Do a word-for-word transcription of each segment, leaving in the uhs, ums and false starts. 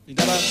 Vinga, va.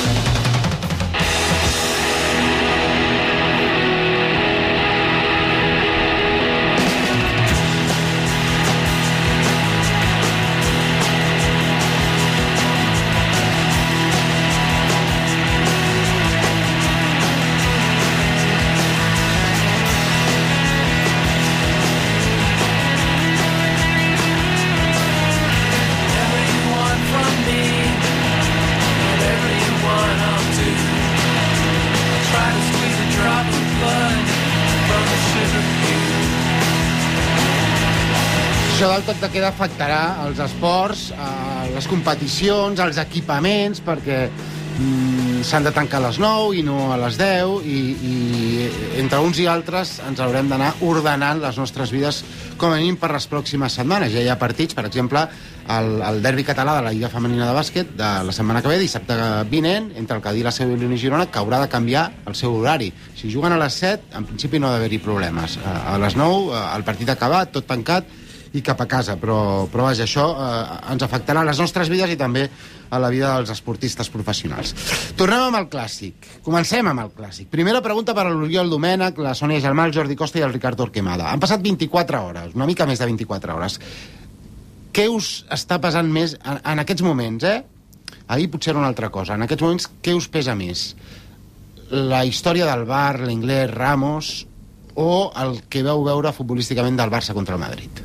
Això del toc de queda afectarà els esports, eh, les competicions, els equipaments, perquè mm, s'han de tancar a les nou i no a les deu, i, i entre uns i altres ens haurem d'anar ordenant les nostres vides com a mínim per les pròximes setmanes. Ja hi ha partits, per exemple, el, el derbi català de la Lliga Femenina de Bàsquet de la setmana que ve, dissabte vinent, entre el Cadí, la Seu i l'Uni Girona, que haurà de canviar el seu horari. Si juguen a les set, en principi no ha d'haver-hi problemes. A, a les nou, el partit acabat, tot tancat, i cap a casa, però, però vaja, això eh, ens afectarà a les nostres vides i també a la vida dels esportistes professionals. Tornem amb el clàssic. Comencem amb el clàssic. Primera pregunta per a l'Oriol Domènech, la Sònia Germà, el Jordi Costa i el Ricard Torquemada. Han passat vint-i-quatre hores, una mica més de vint-i-quatre hores. Què us està pesant més en, en aquests moments, eh? Ahir potser era una altra cosa. En aquests moments, què us pesa més? La història del Bar, l'Inglés, Ramos, o el que veu veure futbolísticament del Barça contra el Madrid?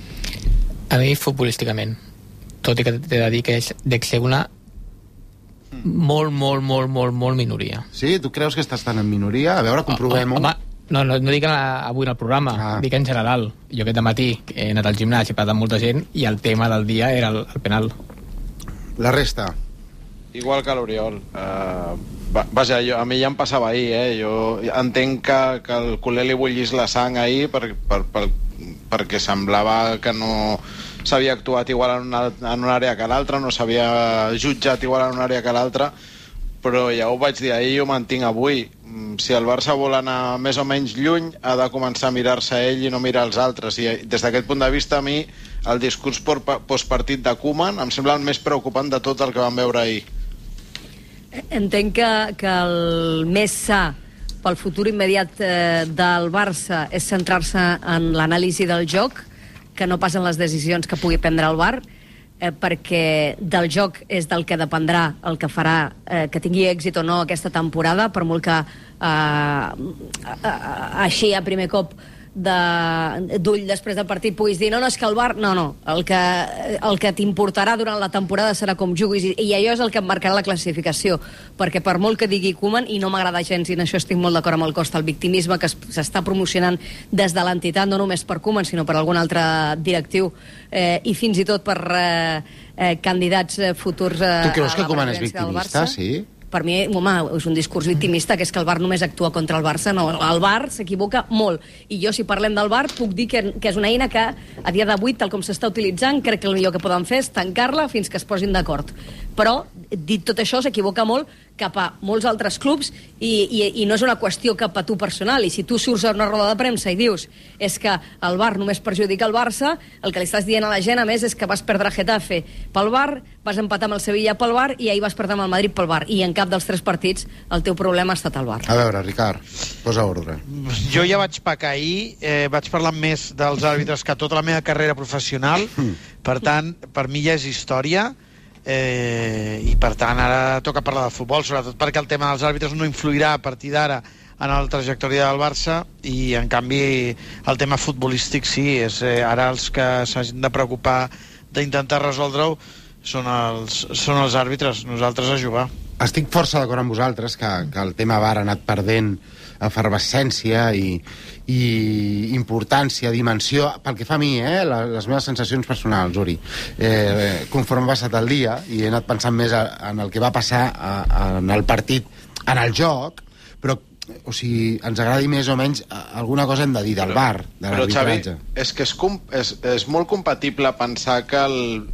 A mi, futbolísticament, tot i que t'he de dir que és dec ser una molt, molt, molt, molt, molt minoria. Sí? Tu creus que estàs tan en minoria? A veure, comprovem-ho. Home, no, no, no dic avui en el programa, ah. dic en general. Jo aquest matí he anat al gimnàs i he parlat amb molta gent i el tema del dia era el, el penal. La resta? Igual que l'Oriol. Uh, vaja, jo, a mi ja em passava ahir, eh? Jo entenc que, que el culer li bullís la sang ahir per, per, per, perquè semblava que no s'havia actuat igual en una, en una àrea que l'altra, no s'havia jutjat igual en una àrea que l'altra, però ja ho vaig dir ahir i ho mantinc avui. Si el Barça vol anar més o menys lluny, ha de començar a mirar-se ell i no mirar els altres. I des d'aquest punt de vista, a mi, el discurs postpartit de Koeman em sembla el més preocupant de tot el que vam veure ahir. Entenc que, que el més sa pel futur immediat eh, del Barça és centrar-se en l'anàlisi del joc, que no pas en les decisions que pugui prendre el V A R, eh, perquè del joc és del que dependrà el que farà eh, que tingui èxit o no aquesta temporada, per molt que eh, així a primer cop d'ull després del partit puguis dir no, no, és que el V A R... No, no, el que, el que t'importarà durant la temporada serà com juguis, i, i allò és el que em marcarà la classificació, perquè per molt que digui Koeman, i no m'agrada gens, i en això estic molt d'acord amb el Costa, el victimisme que s'està promocionant des de l'entitat, no només per Koeman, sinó per algun altre directiu, eh, i fins i tot per eh, eh, candidats futurs eh, tu creus que Koeman és victimista, sí? Per mi, home, és un discurs victimista, que és que el V A R només actua contra el Barça. No, el V A R s'equivoca molt. I jo, si parlem del V A R, puc dir que, que és una eina que, a dia d'avui, tal com s'està utilitzant, crec que el millor que poden fer és tancar-la fins que es posin d'acord. Però, dit tot això, s'equivoca molt cap a molts altres clubs i, i, i no és una qüestió cap a tu personal. I si tu surts a una roda de premsa i dius és que el V A R només perjudica el Barça, el que li estàs dient a la gent, a més, és que vas perdre a Getafe pel V A R, vas empatar amb el Sevilla pel V A R i ahir vas perdre amb el Madrid pel V A R. I en cap dels tres partits el teu problema ha estat el V A R. A veure, Ricard, posa ordre. Jo ja vaig pecar ahir, eh, vaig parlar més dels àrbitres que tota la meva carrera professional, per tant, per mi ja és història, eh, i per tant ara toca parlar de futbol, sobretot perquè el tema dels àrbitres no influirà a partir d'ara en la trajectòria del Barça, i en canvi el tema futbolístic sí, és eh, ara els que s'hagin de preocupar d'intentar resoldre-ho són els, són els àrbitres, nosaltres a jugar. Estic força d'acord amb vosaltres que, que el tema V A R ha anat perdent efervescència i, i importància, dimensió, pel que fa a mi, eh, les meves sensacions personals, Uri. Eh, conforme ha passat el dia, i he anat pensant més en el que va passar a, a, en el partit, en el joc, però o sigui, ens agradi més o menys alguna cosa hem de dir del V A R, de l'arbitratge. Xavi, és que és, és, és molt compatible pensar que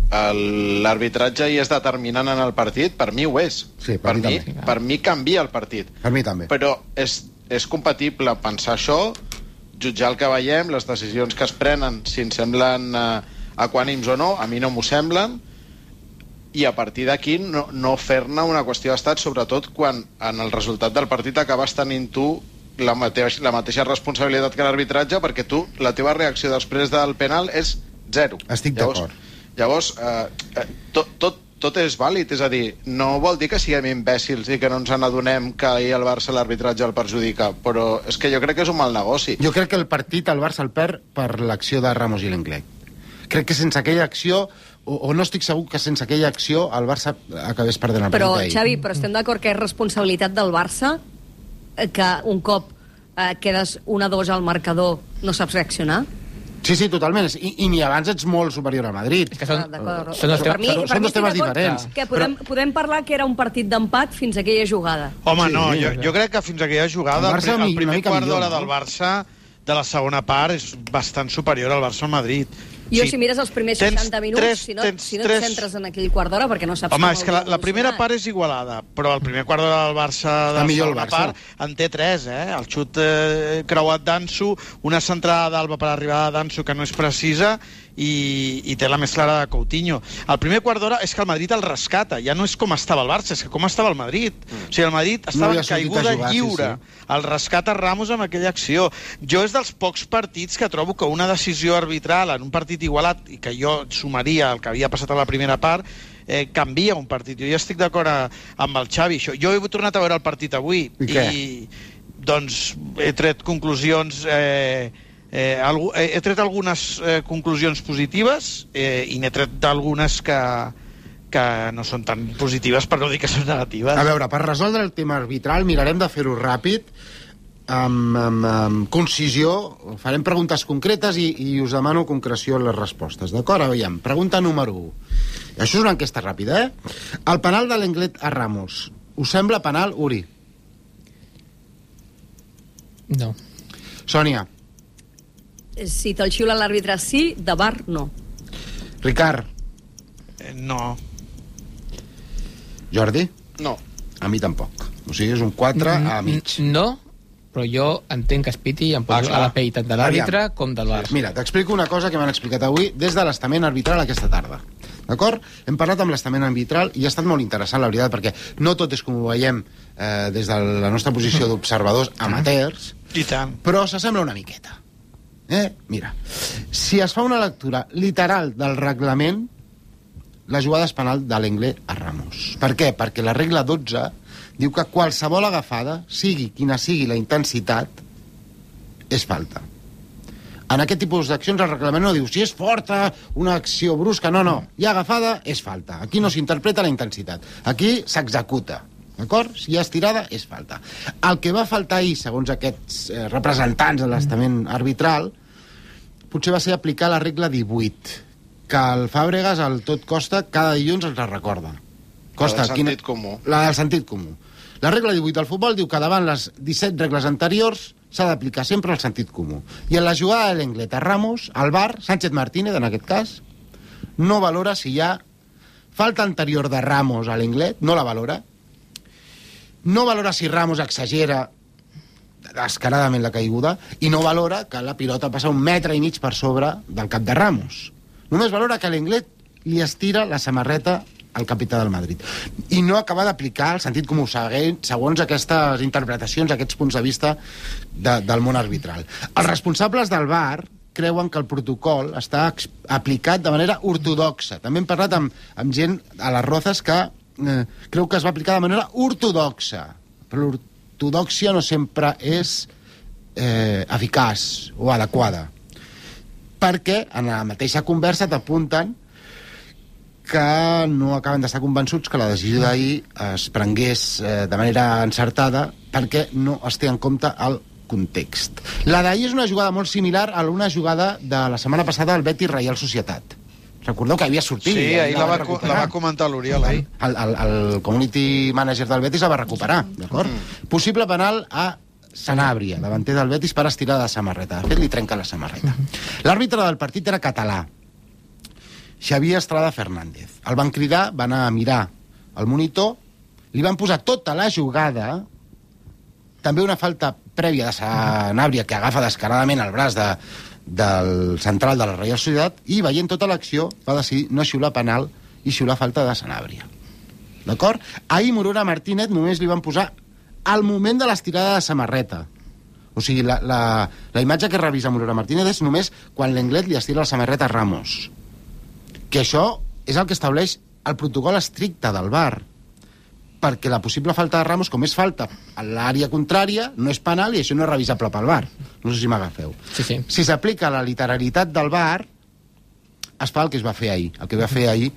l'arbitratge hi és determinant en el partit. Per mi ho és. Sí, per, per, mi, mi, per mi canvia el partit. Per mi també. Però és, és compatible pensar això, jutjar el que veiem, les decisions que es prenen, si ens semblen eh, equànims o no, a mi no m'ho semblen, i a partir d'aquí no, no fer-ne una qüestió d'estat, sobretot quan en el resultat del partit acabes tenint tu la, mateix, la mateixa responsabilitat que l'arbitratge, perquè tu, la teva reacció després del penal és zero. Estic d'acord. Llavors, eh, tot, tot, tot és vàlid, és a dir, no vol dir que siguem imbècils i que no ens n'adonem que ahir el Barça l'arbitratge el perjudica, però és que jo crec que és un mal negoci. Jo crec que el partit el Barça el perd per l'acció de Ramos i Lenglet. Crec que sense aquella acció, o, o no estic segur que sense aquella acció el Barça acabés perdent el però, partit ahir. Xavi, però estem d'acord que és responsabilitat del Barça que un cop eh, quedes un a dos al marcador no saps reaccionar? Sí, sí, totalment. I, i ni abans ets molt superior a Madrid. És que són, Ah, són dos, per mi, són- per són mi dos temes estic d'acord diferents. Que podem, però... podem parlar que era un partit d'empat fins a aquella jugada. Home, Sí, no, sí, jo, sí. jo crec que fins a aquella jugada, El el, Barça pri- mi- el una primer mica quart millor, d'hora no? del Barça, de la segona part, és bastant superior al Barça al Madrid. Jo, Sí. si mires els primers Tens seixanta minuts, tres- si no, tens si no et tres- centres en aquell quart d'hora, perquè no saps Home, com és que la, hauria la primera evolucionat. part és igualada, però el primer quart d'hora del Barça de Està la millor el segona Barça. part en té tres, eh? El xut eh, creuat d'Ansu, una centrada d'Alba per arribar d'Ansu que no és precisa, i, i té la més clara de Coutinho. El primer quart d'hora és que el Madrid el rescata, ja no és com estava el Barça, és que com estava el Madrid. Mm. O sigui, el Madrid estava havia en sortit a caiguda jugar, sí, lliure. sí. El rescata Ramos amb aquella acció. Jo és dels pocs partits que trobo que una decisió arbitral en un partit igualat, i que jo sumaria el que havia passat a la primera part, eh, canvia un partit. Jo ja estic d'acord a- amb el Xavi. Això. Jo he tornat a veure el partit avui I què? i doncs he tret conclusions... Eh, Eh, algú, he, he tret algunes eh, conclusions positives eh, i n'he tret d'algunes que, que no són tan positives, per no dir que són negatives. A veure, per resoldre el tema arbitral mirarem de fer-ho ràpid, amb, amb, amb concisió, farem preguntes concretes i, i us demano concreció en les respostes, d'acord? Aviam, pregunta número u. Això és una enquesta ràpida, eh? El penal de Lenglet a Ramos, us sembla penal, Uri? No. Sònia? Si te'l xiula l'àrbitre sí, de bar no. Ricard? Eh, no. Jordi? No. A mi tampoc. O sigui, és un quatre a mig. No, però jo entenc que es piti i em poso Ah, clar. a la pell tant de l'àrbitre Aviam. com del Barça. Mira, t'explico una cosa que m'han explicat avui des de l'estament arbitral aquesta tarda. D'acord? Hem parlat amb l'estament arbitral i ha estat molt interessant, la veritat, perquè no tot és com ho veiem eh, des de la nostra posició d'observadors amateurs, I tant. però s'assembla una miqueta. Eh? Mira, si es fa una lectura literal del reglament, la jugada és penal de Lenglet a Ramos. Per què? Perquè la regla dotze diu que qualsevol agafada, sigui quina sigui la intensitat, és falta. En aquest tipus d'accions el reglament no diu si és forta, una acció brusca, no, no. Hi ha agafada, és falta. Aquí no s'interpreta la intensitat. Aquí s'executa. D'acord? Si hi ha estirada, és falta. El que va faltar ahir, segons aquests eh, representants de l'estament arbitral, potser va ser aplicar la regla divuit, que el Fàbregas, al tot costa, cada dilluns ens la recorda. Costa, La del sentit comú. La del sentit comú. La regla divuit del futbol diu que davant les disset regles anteriors s'ha d'aplicar sempre el sentit comú. I en la jugada de Lenglet a Ramos, al V A R, Sánchez Martínez, en aquest cas, no valora si hi ha falta anterior de Ramos a Lenglet, no la valora. No valora si Ramos exagera descaradament la caiguda i no valora que la pilota passa un metre i mig per sobre del cap de Ramos. Només valora que Lenglet li estira la samarreta al capità del Madrid. I no acaba d'aplicar el sentit comú segons aquestes interpretacions, aquests punts de vista de, del món arbitral. Els responsables del V A R creuen que el protocol està aplicat de manera ortodoxa. També hem parlat amb, amb gent a les Rozas que eh, creu que es va aplicar de manera ortodoxa. Però l'ortodòxia no sempre és eh, eficaç o adequada. Perquè en la mateixa conversa t'apunten que no acaben d'estar convençuts que la decisió d'ahir es prengués eh, de manera encertada perquè no es té en compte el context. La d'ahir és una jugada molt similar a una jugada de la setmana passada al Betis Reial Societat. Recordeu que havia sortit. Sí, ahir la, va, recuperar. la va comentar l'Oriol, ahir. El, el, el community manager del Betis la va recuperar, d'acord? Mm. Possible penal a Sanabria, davanter del Betis, per estirar de samarreta. De fet, li trenca la samarreta. L'àrbitre del partit era català, Xavier Estrada Fernández. El van cridar, van anar a mirar el monitor, li van posar tota la jugada, també una falta prèvia de Sanabria que agafa descaradament el braç de, del central de la Reial Societat, i veient tota l'acció va decidir no xiular penal i xiular falta de Sanabria. D'acord? Ahir Morera Martínez només li van posar al moment de l'estirada de samarreta. O sigui, la, la, la imatge que revisa Morera Martínez és només quan l'Englet li estira la samarreta a Ramos. Que això és el que estableix el protocol estricte del V A R, perquè la possible falta de Ramos, com és falta a l'àrea contrària, no és penal i això no és revisable pel V A R. No sé si m'agafeu. Sí, sí. Si s'aplica la literalitat del V A R, es fa el que es va fer ahir. El que va fer ahir...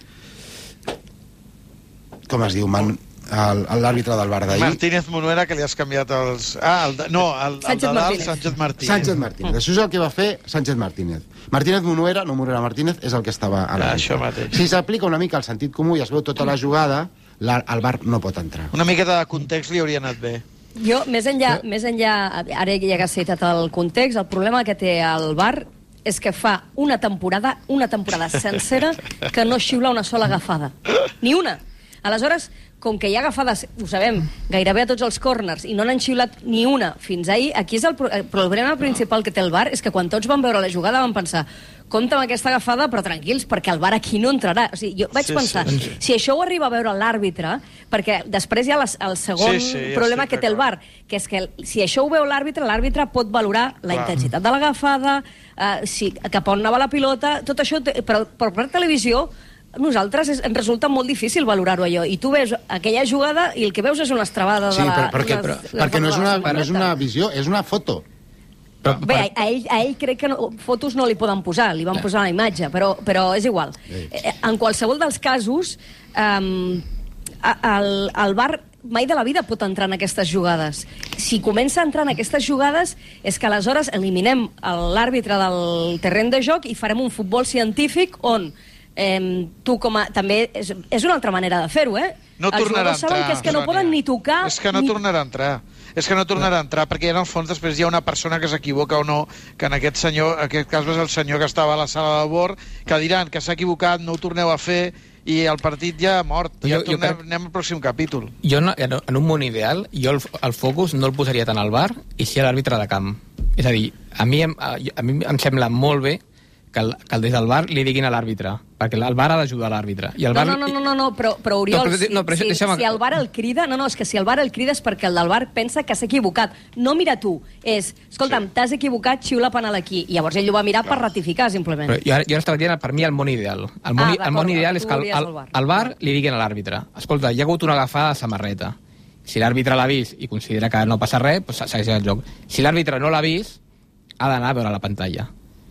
Com es diu, man? L'àrbitre del V A R d'ahir. Martínez Munuera, que li has canviat els... Ah, el de... no, el, el Sánchez de dalt, Martínez. Sánchez Martínez. Sánchez Martínez. Això és el que va fer Sánchez Martínez. Martínez Munuera, no Morera Martínez, és el que estava a l'àrbitre. Això mateix. Si s'aplica una mica el sentit comú i es veu tota la jugada, la, el V A R no pot entrar. Una miqueta de context li hauria anat bé. Jo, més enllà, més enllà, ara ja que has citat el context, el problema que té el V A R és que fa una temporada, una temporada sencera, que no xiula una sola agafada. Ni una. Aleshores, com que hi ha agafades, ho sabem, gairebé a tots els corners, i no n'han xiulat ni una fins ahir, aquí és el, pro el problema principal que té el V A R, és que quan tots van veure la jugada van pensar, compte amb aquesta agafada, però tranquils, perquè el V A R aquí no entrarà. O sigui, jo vaig Sí, pensar, sí, sí. si això ho arriba a veure l'àrbitre, perquè després hi ha les, el segon Sí, sí, ja problema estic que té el V A R, que és que si això ho veu l'àrbitre, l'àrbitre pot valorar la Clar. intensitat de l'agafada, eh, si, cap on anava la pilota, tot això, té, però, però per televisió nosaltres és, ens resulta molt difícil valorar-ho allò, i tu veus aquella jugada i el que veus és una estrabada Sí, de la... però, perquè, una- però, perquè no és una, de la no és una visió, és una foto. Però, Bé, a, a, ell, a ell crec que no, fotos no li poden posar, li van posar la imatge, però, però és igual. Sí. Eh, En qualsevol dels casos, um, el, el V A R mai de la vida pot entrar en aquestes jugades. Si comença a entrar en aquestes jugades és que aleshores eliminem l'àrbitre del terreny de joc i farem un futbol científic on eh, tu com a... També és, és una altra manera de fer-ho, eh? No Els tornarà a jugadors saben entrar, que és que no Sònia. poden ni tocar... És que no ni... tornarà a entrar. És que no tornarà a entrar, perquè en el fons després hi ha una persona que s'equivoca o no, que en aquest senyor, en aquest cas és el senyor que estava a la sala de bord, que diran que s'ha equivocat, no ho torneu a fer, i el partit ja ha mort. Ja Jo- jo tornem, crec- anem al pròxim capítol. Jo, no, en un món ideal, jo el, el focus no el posaria tant al V A R i sí a l'àrbitre de camp. És a dir, a mi, em- a, a mi em sembla molt bé que, el, que el des del V A R li diguin a l'àrbitre, perquè el V A R ha d'ajudar l'àrbitre. I el No, V A R no, no, no, no, no, però, però Oriol, No, però- si, no, però si, deixa'm- si el V A R el crida... No, no, és que si el V A R el crida és perquè el del V A R pensa que s'ha equivocat. No mira tu, és... Escolta'm, sí. T'has equivocat, xiula penal aquí. I llavors ell ho va mirar per ratificar, simplement. Però jo, ara- jo ara estava dient, per mi, el món ideal. El món, Ah, el d'acord, món ideal és tu que el, volies el, el V A R. el V A R li diguin a l'àrbitre: escolta, hi ha hagut una agafada de samarreta. Si l'àrbitre l'ha vist i considera que no passa res, doncs segueix el joc. Si l'àrbitre no l'ha vist, ha d'anar a veure la pantalla.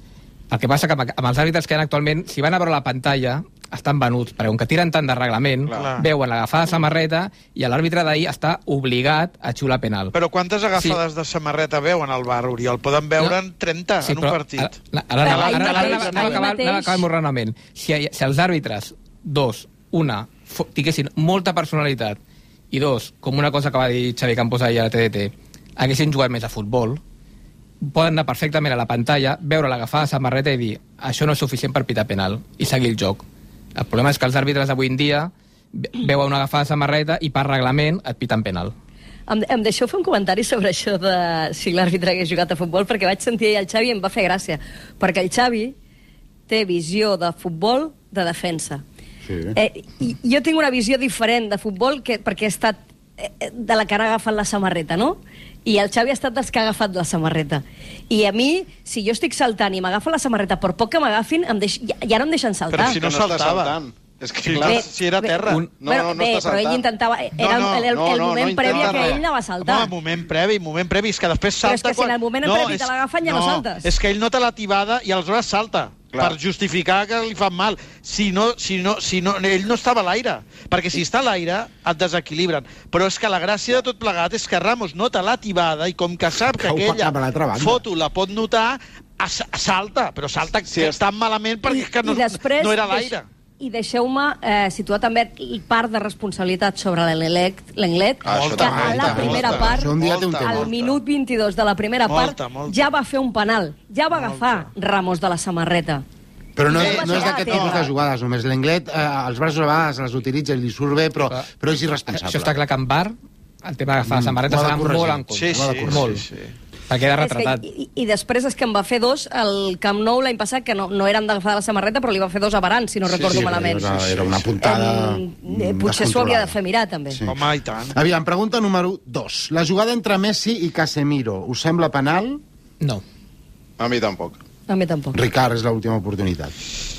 El que passa que amb, amb els àrbitres que hi ha actualment, si van a veure la pantalla, estan venuts, perquè com que tiren tant de reglament, Clar. veuen l'agafada de samarreta i l'àrbitre d'ahir està obligat a xiular penal. Però quantes agafades sí. de samarreta veuen al V A R, Oriol? Poden veure'n No. trenta Sí, en un però partit. Ara, ara, Però ara, ahir ara, ara, mateix- ara, ara, ahir acabar, mateix- anem acabant el meu raonament. Si, si els àrbitres, dos, una, fo- tinguessin molta personalitat, i dos, com una cosa que va dir Xavi Campos ahir a la T D T, haguessin jugat més a futbol, poden anar perfectament a la pantalla, veure l'agafada de samarreta i dir això no és suficient per pitar penal, i seguir el joc. El problema és que els àrbitres d'avui en dia ve- veuen una agafada de samarreta i per reglament et piten penal. Em, em deixeu fer un comentari sobre això de si l'àrbitre hagués jugat a futbol, perquè vaig sentir ahir el Xavi i em va fer gràcia. Perquè el Xavi té visió de futbol de defensa. Sí. Eh, i jo tinc una visió diferent de futbol que, perquè he estat eh, de la que ha agafat la samarreta, no? I el Xavi ha estat dels que ha agafat la samarreta. I a mi, si jo estic saltant i m'agafa la samarreta, per poc que m'agafin, em deix... ja, ja no em deixen saltar. Però si no Que no està saltava. saltant. És que, Sí, clar, clar, si era a terra. Un- No, bueno, no, no bé, està però ell saltant. intentava... Era No, no, el, el, no, el no, moment no previ intenta a que res. ell anava a saltar. Home, moment previ, moment previ, és que després Però salta... és que si en el moment en previ te és- l'agafen, ja no saltes. És que ell nota la tibada i aleshores salta. Clar. Per justificar que li fan mal. Si no, si no, si no, ell no estava a l'aire. Perquè si està a l'aire, et desequilibren. Però és que la gràcia de tot plegat és que Ramos nota la tibada i com que sap que Cau cap aquella a l'altra banda. foto la pot notar, es- salta. Però salta Sí, és- tan malament perquè és que no, I després, no era a deix- l'aire. I deixeu-me eh, situar també part de responsabilitat sobre l'Englet, l'Englet Ah, això que també, a la molta, primera molta. part, Això un dia té un Molta, tema. al minut vint-i-dos de la primera Molta, part, molta. ja va fer un penal, ja va agafar Ramos de la samarreta. Però no, Eh, no és no, d'aquest no. tipus de jugades, només. L'Englet, eh, els braços a vegades els utilitza i li surt bé, però, però és irresponsable. Això està clar que en V A R, el tema d'agafar la samarreta ho ha de serà corregir. molt en contra. Sí, Ho ha de sí, corregir. molt. sí, sí. perquè era retratat. És que, i, I després és que en va fer dos al Camp Nou l'any passat, que no, no eren d'agafar la samarreta, però li va fer dos a Varane, si no Sí, recordo sí, malament. Era, era una puntada Eh, potser s'ho hauria de fer mirar, també. Sí. Home, i tant. Aviam, pregunta número dos. La jugada entre Messi i Casemiro, us sembla penal? No. A mi tampoc. A mi tampoc. Ricard, és l'última oportunitat.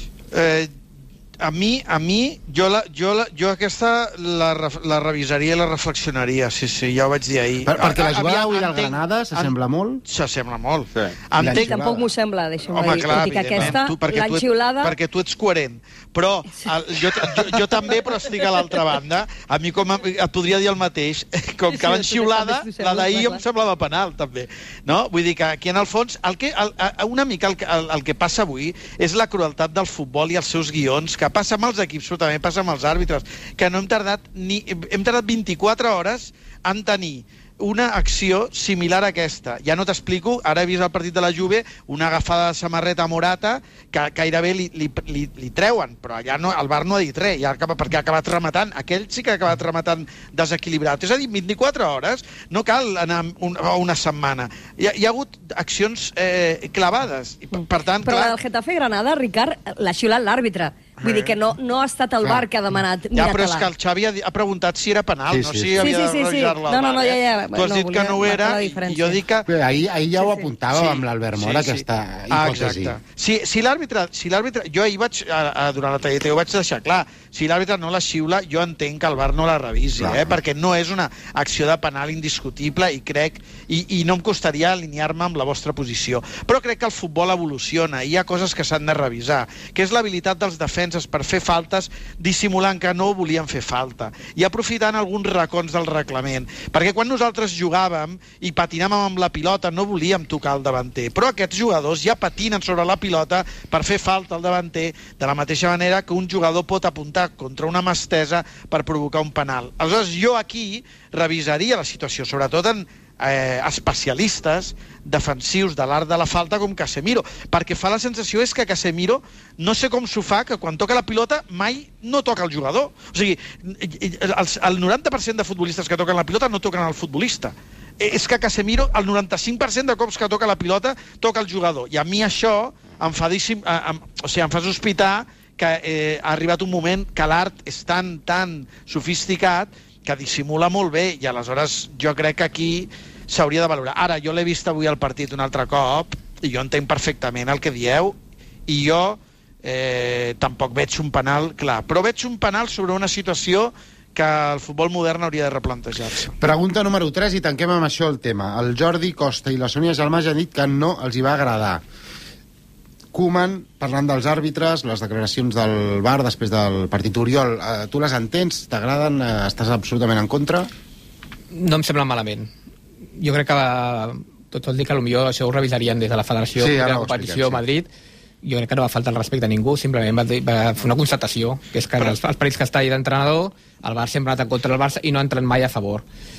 Eh, a mi, a mi jo, la, jo, la, jo aquesta la, ref- la revisaria i la reflexionaria, sí, sí, ja ho vaig dir ahir. Per, perquè la A- jugada aviam, avui del entenc- Granada s'assembla molt? S'assembla molt. Sí. Entenc, jugada. Tampoc m'ho sembla, deixa'm Home, dir. clar, Tot i que evidentment, aquesta tu, perquè, l'han tu, ets- xiulada... perquè tu ets coherent. Però el, jo, jo, jo també, però estic a l'altra banda. A mi com a, et podria dir el mateix. Com Sí, que l'han sí, xiulada, també t'ho la sembla, d'ahir clar, em semblava penal, també. No? Vull dir que aquí, en el fons, el que, el, el, una mica el, que- el, el que passa avui és la crueltat del futbol i els seus guions, que passa amb els equips, però també passa amb els àrbitres, que no hem tardat ni hem tardat vint-i-quatre hores en tenir una acció similar a aquesta. Ja no t'explico, ara he vist el partit de la Juve, una agafada de samarreta a Morata, que gairebé li, li, li, li treuen, però allà no, el V A R no ha dit res, ja acaba, perquè ha acabat rematant. Aquell sí que ha acabat rematant desequilibrat. És a dir, vint-i-quatre hores no cal anar un, a una setmana. Hi ha, hi ha hagut accions eh, clavades. I, per, per tant, Però la clar, del Getafe-Granada, Ricard, l'ha xiulat l'àrbitre. Vull dir que no, no ha estat el V A R que ha demanat ja, però és mirar-te-la. que el Xavi ha, di- ha preguntat si era penal, Sí, no sí, si sí. havia Sí, sí, sí, de sí. revisar-la al No, no, no, V A R, ja, ja, eh? Tu has no, dit que volia no ho era, marcar la i diferència. jo dic que... Bé, ahir, ahir ja Sí, ho sí. apuntàvem amb l'Albert Mora, aquesta Ah, hipòtesi. exacte. Si, si l'àrbitre... Si l'àrbitre jo ahir vaig, a, a, durant la T D T ho vaig deixar clar, si l'àrbitre no la xiula, jo entenc que el V A R no la revisi, Clar. eh? Perquè no és una acció de penal indiscutible i crec... I, i no em costaria alinear-me amb la vostra posició. Però crec que el futbol evoluciona i hi ha coses que s'han de revisar, que és l'habilitat dels defenses per fer faltes dissimulant que no volien fer falta i aprofitant alguns racons del reglament. Perquè quan nosaltres jugàvem i patinàvem amb la pilota no volíem tocar el davanter, però aquests jugadors ja patinen sobre la pilota per fer falta al davanter de la mateixa manera que un jugador pot apuntar contra una mà estesa per provocar un penal. Aleshores, jo aquí revisaria la situació, sobretot en eh, especialistes defensius de l'art de la falta com Casemiro, perquè fa la sensació és que Casemiro, no sé com s'ho fa, que quan toca la pilota mai no toca el jugador. O sigui, el, el noranta per cent de futbolistes que toquen la pilota no toquen el futbolista. És que Casemiro, el noranta-cinc per cent de cops que toca la pilota, toca el jugador. I a mi això em fa, dissim, eh, em, o sigui, em fa sospitar que eh, ha arribat un moment que l'art és tan, tan sofisticat que dissimula molt bé, i aleshores jo crec que aquí s'hauria de valorar. Ara, jo l'he vist avui al partit un altre cop, i jo entenc perfectament el que dieu, i jo eh, tampoc veig un penal clar, però veig un penal sobre una situació que el futbol modern hauria de replantejar-se. Pregunta número tres, i tanquem amb això el tema. El Jordi Costa i la Sònia Gelmàs han dit que no els hi va agradar. Koeman, parlant dels àrbitres, les declaracions del V A R després del partit. Oriol, eh, tu les entens? T'agraden? Eh, estàs absolutament en contra? No em sembla malament. Jo crec que va, tot vol dir que potser això ho revisarien des de la Federació Sí, de ara la ho Competició expliquem, a Madrid. Jo crec que no va faltar el respecte a ningú, simplement va, dir- va fer una constatació, que és que en els, els partits que està ahí d'entrenador, el Barça sempre ha anat en contra del Barça i no ha entrat mai a favor.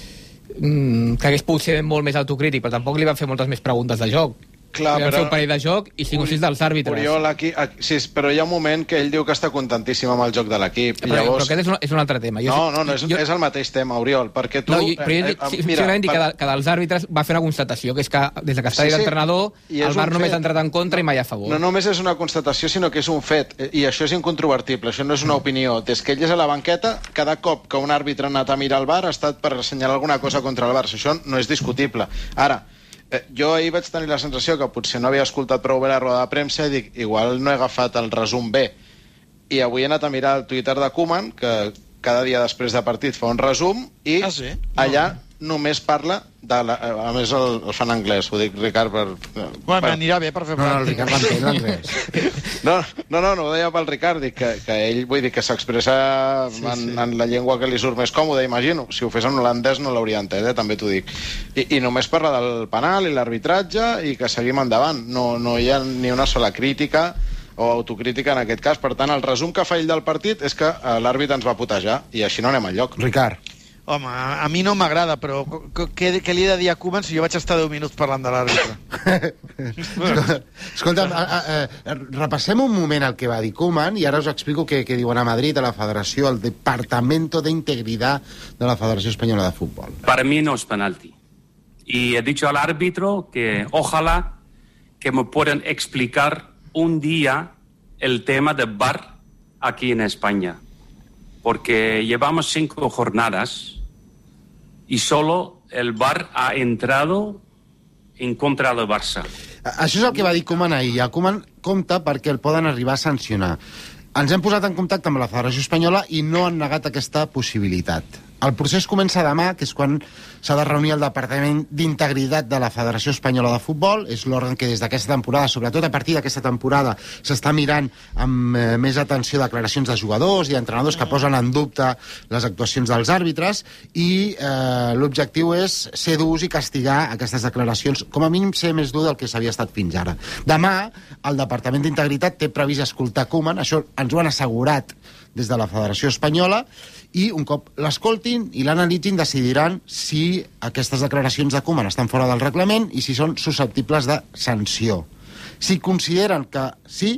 Mm, que hagués pogut ser molt més autocrític, però tampoc li van fer moltes més preguntes de joc. Clar, li van però- fer un parell de joc i cinc o sis dels àrbitres. Oriol, aquí, aquí, sí, però hi ha un moment que ell diu que està contentíssim amb el joc de l'equip. Però, però aquest és un, és un altre tema. Jo, No, no, no, és, jo, és el mateix tema, Oriol, perquè tu... no, jo, però jo, eh, eh, sí, mira, simplement dic per- que, de, que dels àrbitres va fer una constatació, que és que des que està Sí, sí, sí, d'entrenador, i és el V A R un només fet. ha entrat en contra i mai a favor. No només és una constatació, sinó que és un fet, eh, i això és incontrovertible, això no és una opinió. Des que ell és a la banqueta, cada cop que un àrbitre ha anat a mirar el V A R ha estat per assenyalar alguna cosa contra el Barça. Això no és discutible. Ara, eh, jo ahir vaig tenir la sensació que potser no havia escoltat prou bé la roda de premsa i dic, igual no he agafat el resum bé. I avui he anat a mirar el Twitter de Koeman, que cada dia després de partit fa un resum, i Ah, sí? allà només parla de la, a més el, el fan anglès, ho dic, Ricard, per... Bueno, per- m'anirà bé per fer No, no, el pràctica. Ricard l'entén, l'anglès. No, no, no, no ho deia pel Ricard, dic que, que ell, vull dir, que s'expressa sí, en, sí. en la llengua que li surt més còmoda, imagino. Si ho fes en holandès no l'hauria entès, eh? També t'ho dic. I, I només parla del penal i l'arbitratge i que seguim endavant. No, no hi ha ni una sola crítica o autocrítica en aquest cas. Per tant, el resum que fa ell del partit és que eh, l'àrbitre ens va putejar i així no anem enlloc. Ricard. Home, a mi no m'agrada, però què, què li he de dir a Koeman si jo vaig estar deu minuts parlant de l'àrbitre? Escolta'm, a, a, a, repassem un moment el que va dir Koeman i ara us explico què, què diuen a Madrid, a la Federació, al Departamento de Integridad de la Federació Espanyola de Futbol. Para mí no es penalti. Y he dicho al árbitro que ojalá que me puedan explicar un día el tema del V A R aquí en España. Porque llevamos cinco jornadas y solo el V A R ha entrado en contra del Barça. Això és el que va dir Koeman ahir. El Koeman compta perquè el poden arribar a sancionar. Ens hem posat en contacte amb la Federació Espanyola i no han negat aquesta possibilitat. El procés comença demà, que és quan s'ha de reunir el Departament d'Integritat de la Federació Espanyola de Futbol. És l'òrgan que des d'aquesta temporada, sobretot a partir d'aquesta temporada, s'està mirant amb eh, més atenció declaracions de jugadors i entrenadors que posen en dubte les actuacions dels àrbitres, i eh, l'objectiu és ser durs i castigar aquestes declaracions, com a mínim ser més dur del que s'havia estat fins ara. Demà, el Departament d'Integritat té previst escoltar Koeman, això ens ho han assegurat des de la Federació Espanyola, i un cop l'escoltin i l'analitzin decidiran si aquestes declaracions de Koeman estan fora del reglament i si són susceptibles de sanció. Si consideren que sí,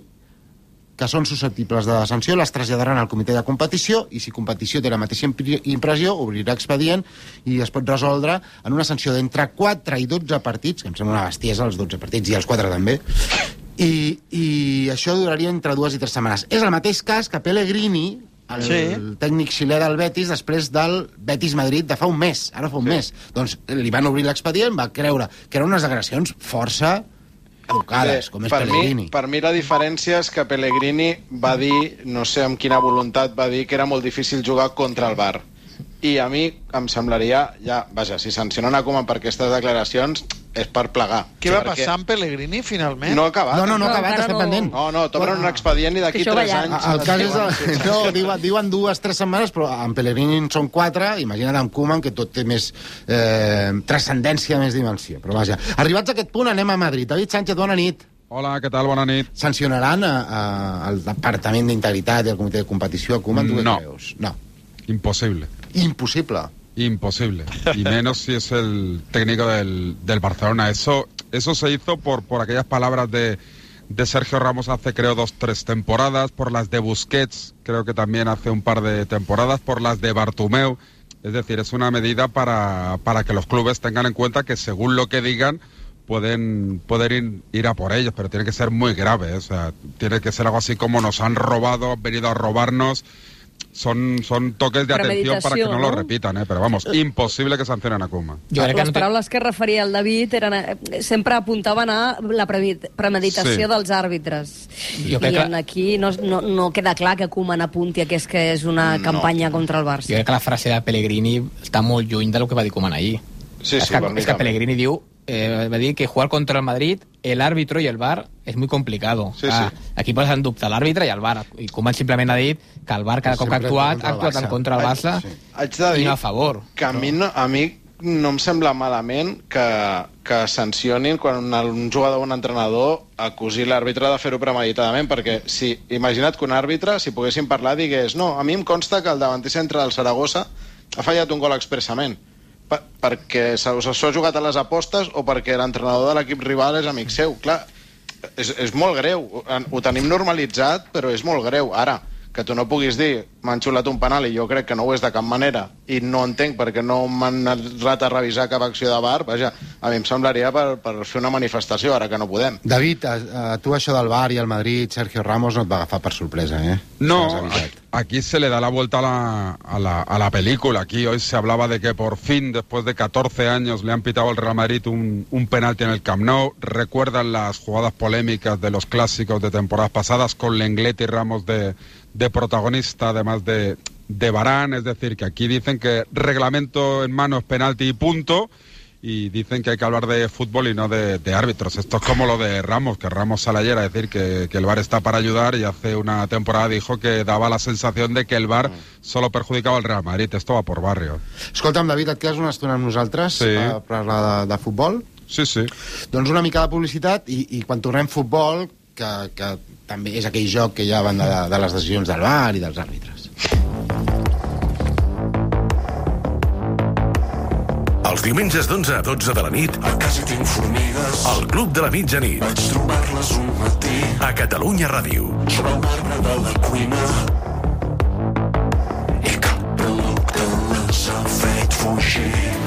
que són susceptibles de sanció, les traslladaran al comitè de competició, i si competició té la mateixa impressió, obrirà expedient i es pot resoldre en una sanció d'entre quatre i dotze partits, que em sembla una bestiesa els dotze partits i els quatre també, i, i això duraria entre dues i tres setmanes. És el mateix cas que Pellegrini, el sí. tècnic xilè del Betis, després del Betis Madrid de fa un mes, ara fa un sí. mes. Doncs li van obrir l'expedient, va creure que eren unes declaracions força educades, com és per Pellegrini. Mi, per mi la diferència és que Pellegrini va dir, no sé amb quina voluntat, va dir que era molt difícil jugar contra el V A R. I a mi em semblaria, ja, vaja, si sancionen a Koeman per aquestes declaracions, és per plegar. Què va perquè... passar amb Pellegrini, finalment? No ha acabat. No, no, no ha acabat, no, estem no. pendent. No, no, t'obren un expedient i d'aquí tres anys... El cas és... El... No, diuen, diuen dues, tres setmanes, però amb Pellegrini en són quatre, imagina't amb Koeman, que tot té més eh, transcendència, més dimensió. Però vaja, arribats a aquest punt, anem a Madrid. David Sánchez, bona nit. Hola, què tal? Bona nit. Sancionaran a, a, al Departament d'Integritat i al Comitè de Competició a Koeman? Tu què no. creus? No. Imposible. Imposible. Imposible. Y menos si es el técnico del, del Barcelona. Eso, eso se hizo por, por aquellas palabras de, de Sergio Ramos hace, creo, dos, tres temporadas, por las de Busquets, creo que también hace un par de temporadas, por las de Bartomeu. Es decir, es una medida para, para que los clubes tengan en cuenta que según lo que digan, pueden, pueden ir, ir a por ellos, pero tiene que ser muy grave. O sea, tiene que ser algo así como nos han robado, han venido a robarnos. Son, son toques de atención para que no, no lo repitan, eh? Però vamos, impossible que sancionen a Koeman. Jo crec que les paraules que referia el David eren, sempre apuntaven a la premeditació sí. dels àrbitres. Jo I en aquí no, no, no queda clar que Koeman apunti a que és, que és una no. campanya contra el Barça. Jo crec que la frase de Pellegrini està molt lluny del que va dir Koeman ahir. Sí, és sí, que, és que Pellegrini diu eh, va dir que jugar contra el Madrid, el árbitro y el V A R es muy complicado. Sí, ah, sí. Aquí poses en dubte l'àrbitre i el V A R. I Koeman simplement ha dit que el V A R cada cop que ha actuat, ha actuat en contra del Barça sí. i no a favor. Que a mi no, a mi no em sembla malament que, que sancionin quan un jugador o un entrenador acusi l'àrbitre de fer-ho premeditadament, perquè si, imagina't que un àrbitre, si poguessin parlar, digués no, a mi em consta que el davanter centre del Saragossa ha fallat un gol expressament. Per, perquè s'ha jugat a les apostes o perquè l'entrenador de l'equip rival és amic seu. Clar, és, és molt greu. Ho tenim normalitzat, però és molt greu. Ara, que tu no puguis dir m'han xulat un penal i jo crec que no ho és de cap manera i no entenc perquè no m'han anat a revisar cap acció de V A R, vaja, a mi em semblaria per, per fer una manifestació, ara que no podem. David, a, a tu això del V A R i el Madrid, Sergio Ramos, no et va agafar per sorpresa, eh? No, aquí se le da la vuelta a la, a, la, a la película. Aquí hoy se hablaba de que por fin, después de catorce años, le han pitado al Real Madrid un, un penalti en el Camp Nou. Recuerdan las jugadas polémicas de los clásicos de temporadas pasadas con Lenglet y Ramos de, de protagonista, además de, de Varane. Es decir, que aquí dicen que reglamento en mano es penalti y punto. Y dicen que hay que hablar de fútbol y no de, de árbitros. Esto es como lo de Ramos, que Ramos sale ayer a decir que, que el V A R está para ayudar y hace una temporada dijo que daba la sensación de que el V A R solo perjudicava al Real Madrid. Esto va por barrio. Escolta'm, David, et quedes una estona amb nosaltres sí. a parlar de, de futbol? Sí, sí. Doncs una mica de publicitat i, i quan tornem futbol, que, que també és aquell joc que hi ha a banda de, de les decisions del V A R i dels àrbitres. Els diumenges d'onze a dotze de la nit a casa tinc formigues al Club de la Mitjanit vaig trobar-les un matí a Catalunya Ràdio sobre el marbre de la cuina i cap producte les ha fet fugir